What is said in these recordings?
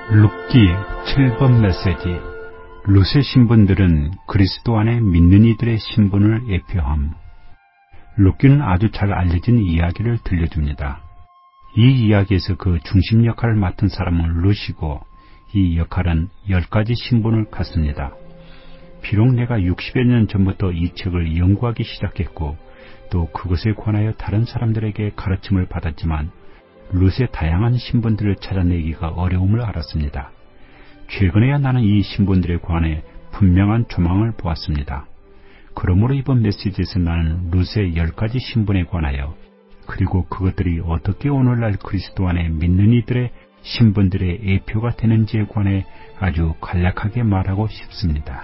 룻기 7번 메시지. 룻의 신분들은 그리스도 안에 믿는 이들의 신분을 예표함. 룻기는 아주 잘 알려진 이야기를 들려줍니다. 이 이야기에서 그 중심 역할을 맡은 사람은 룻이고, 이 역할은 10가지 신분을 갖습니다. 비록 내가 60여 년 전부터 이 책을 연구하기 시작했고, 또 그것에 관하여 다른 사람들에게 가르침을 받았지만 룻의 다양한 신분들을 찾아내기가 어려움을 알았습니다. 최근에야 나는 이 신분들에 관해 분명한 조망을 보았습니다. 그러므로 이번 메시지에서 나는 룻의 10가지 신분에 관하여, 그리고 그것들이 어떻게 오늘날 그리스도 안에 믿는 이들의 신분들의 예표가 되는지에 관해 아주 간략하게 말하고 싶습니다.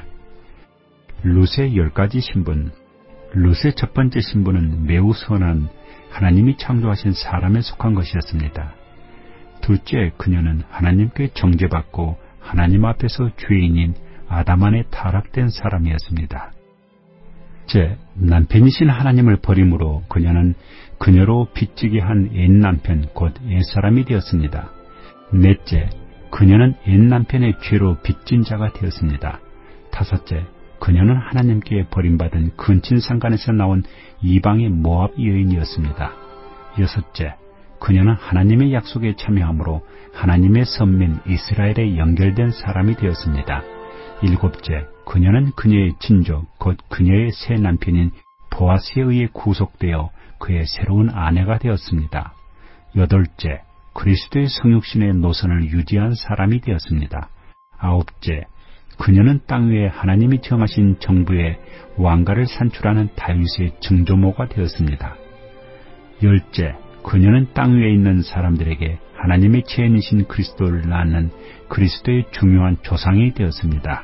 룻의 10가지 신분. 룻의 첫 번째 신분은 매우 선한 하나님이 창조하신 사람에 속한 것이었습니다. 둘째, 그녀는 하나님께 정죄받고 하나님 앞에서 죄인인 아담 안에 타락된 사람이었습니다. 셋째, 남편이신 하나님을 버림으로 그녀는 그녀로 빚지게 한 옛 남편, 곧 옛사람이 되었습니다. 넷째, 그녀는 옛 남편의 죄로 빚진 자가 되었습니다. 다섯째, 그녀는 하나님께 버림받은 근친상간에서 나온 이방의 모압 여인이었습니다. 여섯째, 그녀는 하나님의 약속에 참여함으로 하나님의 선민 이스라엘에 연결된 사람이 되었습니다. 일곱째, 그녀는 그녀의 친족, 곧 그녀의 새 남편인 보아스에 의해 구속되어 그의 새로운 아내가 되었습니다. 여덟째, 그리스도의 성육신의 노선을 유지한 사람이 되었습니다. 아홉째, 그녀는 땅 위에 하나님이 정하신 정부의 왕가를 산출하는 다윗의 증조모가 되었습니다. 열째, 그녀는 땅 위에 있는 사람들에게 하나님의 체인이신 그리스도를 낳는 그리스도의 중요한 조상이 되었습니다.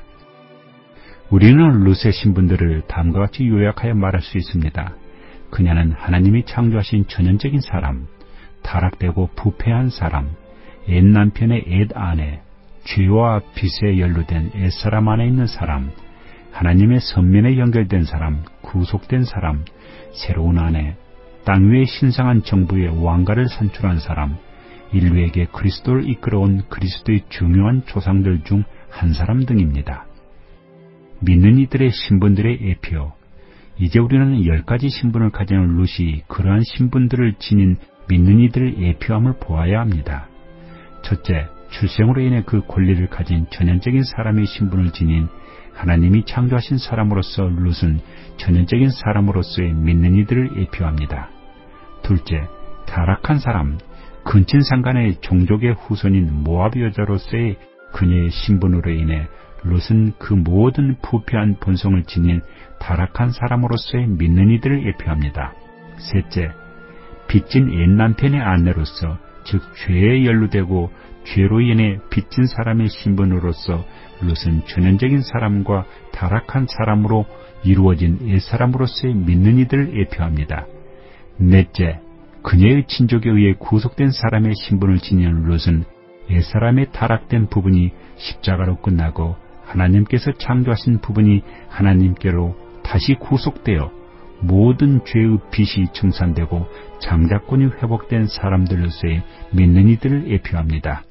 우리는 룻의 신분들을 다음과 같이 요약하여 말할 수 있습니다. 그녀는 하나님이 창조하신 전형적인 사람, 타락되고 부패한 사람, 옛 남편의 옛 아내, 죄와 빚에 연루된 옛사람 안에 있는 사람, 하나님의 선면에 연결된 사람, 구속된 사람, 새로운 아내, 땅 위의 신성한 정부의 왕가를 산출한 사람, 인류에게 그리스도를 이끌어온 그리스도의 중요한 조상들 중 한 사람 등입니다. 믿는 이들의 신분들의 예표. 이제 우리는 10가지 신분을 가진 룻이 그러한 신분들을 지닌 믿는 이들의 예표함을 보아야 합니다. 첫째, 출생으로 인해 그 권리를 가진 전형적인 사람의 신분을 지닌 하나님이 창조하신 사람으로서 룻은 전형적인 사람으로서의 믿는 이들을 예표합니다. 둘째, 타락한 사람, 근친상간의 종족의 후손인 모압 여자로서의 그녀의 신분으로 인해 룻은 그 모든 부패한 본성을 지닌 타락한 사람으로서의 믿는 이들을 예표합니다. 셋째, 빚진 옛 남편의 아내로서, 즉 죄에 연루되고 죄로 인해 빚진 사람의 신분으로서 룻은 전형적인 사람과 타락한 사람으로 이루어진 옛사람으로서의 믿는 이들을 예표합니다. 넷째, 그녀의 친족에 의해 구속된 사람의 신분을 지닌 룻은 옛사람의 타락된 부분이 십자가로 끝나고 하나님께서 창조하신 부분이 하나님께로 다시 구속되어 모든 죄의 빚이 청산되고 장자권이 회복된 사람들로서의 믿는 이들을 예표합니다.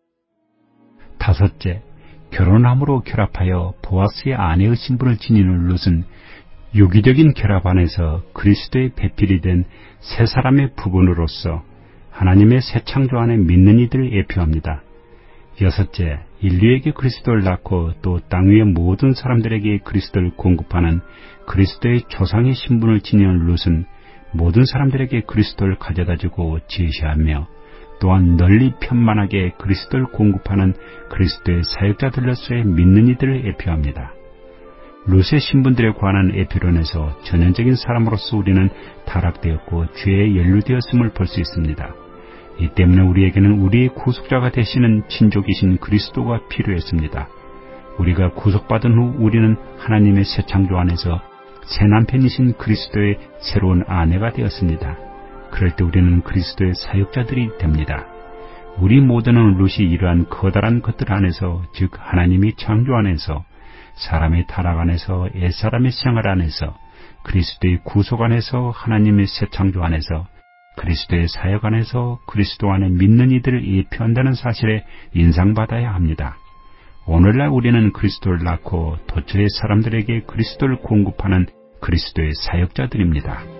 다섯째, 결혼함으로 결합하여 보아스의 아내의 신분을 지니는 룻은 유기적인 결합 안에서 그리스도의 배필이 된 새 사람의 부분으로서 하나님의 새 창조 안에 믿는 이들을 예표합니다. 여섯째, 인류에게 그리스도를 낳고 또 땅 위의 모든 사람들에게 그리스도를 공급하는 그리스도의 조상의 신분을 지니는 룻은 모든 사람들에게 그리스도를 가져다주고 제시하며 또한 널리 편만하게 그리스도를 공급하는 그리스도의 사역자들로서의 믿는 이들을 예표합니다. 룻의 신분들에 관한 에피론에서 전형적인 사람으로서 우리는 타락되었고 죄에 연루되었음을 볼 수 있습니다. 이 때문에 우리에게는 우리의 구속자가 되시는 친족이신 그리스도가 필요했습니다. 우리가 구속받은 후 우리는 하나님의 새 창조 안에서 새 남편이신 그리스도의 새로운 아내가 되었습니다. 그럴 때 우리는 그리스도의 사역자들이 됩니다. 우리 모두는 룻이 이러한 커다란 것들 안에서, 즉 하나님이 창조 안에서, 사람의 타락 안에서, 옛사람의 생활 안에서, 그리스도의 구속 안에서, 하나님의 새 창조 안에서 그리스도의 사역 안에서 그리스도 안에 믿는 이들을 예표한다는 사실에 인상받아야 합니다. 오늘날 우리는 그리스도를 낳고 도처의 사람들에게 그리스도를 공급하는 그리스도의 사역자들입니다.